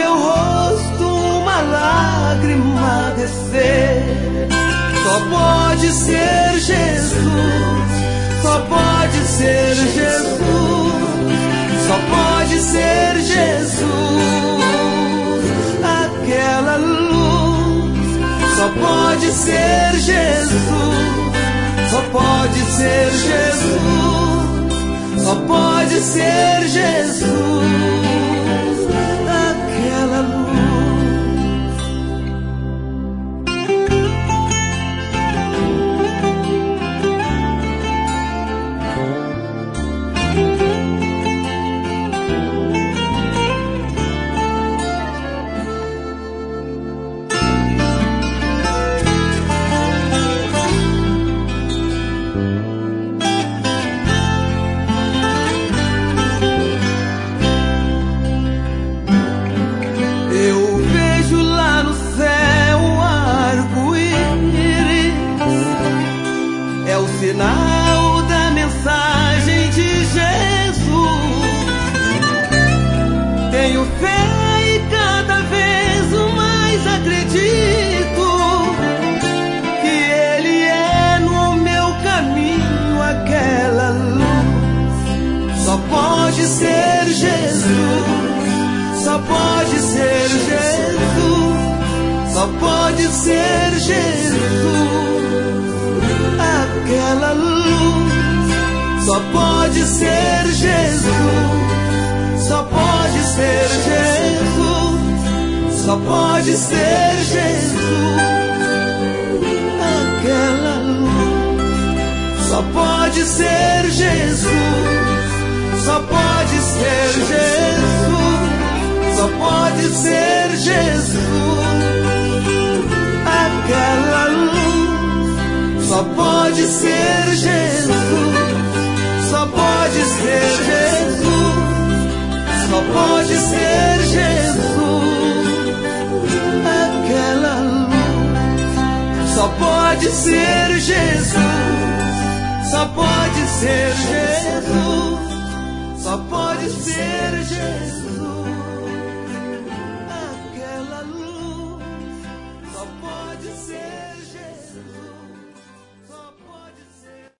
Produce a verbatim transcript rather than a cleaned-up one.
meu rosto uma lágrima descer. Só pode ser Jesus, só pode ser Jesus, só pode ser Jesus. Aquela luz, só pode ser Jesus, só pode ser Jesus, só pode ser Jesus. Aquela luz. Sinal da mensagem de Jesus. Tenho fé e cada vez mais acredito que Ele é no meu caminho aquela luz. Só pode ser Jesus, só pode ser Jesus, só pode ser Jesus. Aquela luz, só pode ser Jesus, só pode ser Jesus, só pode ser Jesus. Aquela luz, só pode ser Jesus, só pode ser Jesus, só pode ser Jesus. Aquela luz, só pode ser Jesus, só pode ser Jesus, só pode ser Jesus. Aquela luz, só pode ser Jesus, só pode ser Jesus, só pode ser Jesus.